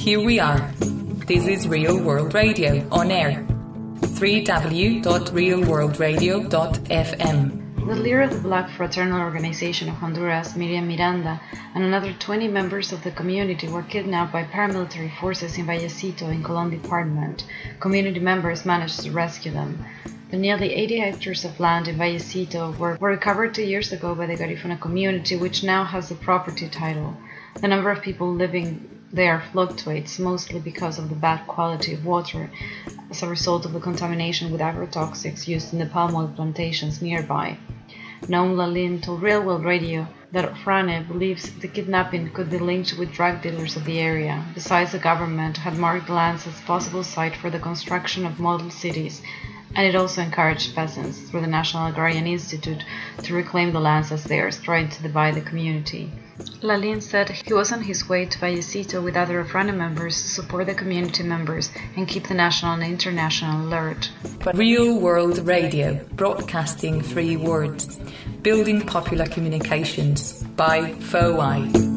here we are. This is Real World Radio on air. www.realworldradio.fm. The leader of the Black Fraternal Organization of Honduras, Miriam Miranda, and another 20 members of the community were kidnapped by paramilitary forces in Vallecito in Colón Department. Community members managed to rescue them. The nearly 80 hectares of land in Vallecito were recovered 2 years ago by the Garifuna community, which now has the property title. The number of people living there fluctuates, mostly because of the bad quality of water as a result of the contamination with agrotoxics used in the palm oil plantations nearby. Naum Lalin told Real World Radio that Frane believes the kidnapping could be linked with drug dealers of the area. Besides, the government had marked the lands as possible site for the construction of model cities, and it also encouraged peasants through the National Agrarian Institute to reclaim the lands as theirs, trying to divide the community. Lalin said he was on his way to Vallecito with other Frane members to support the community members and keep the national and international alert. Real World Radio, broadcasting 3 words, building popular communications by FOI.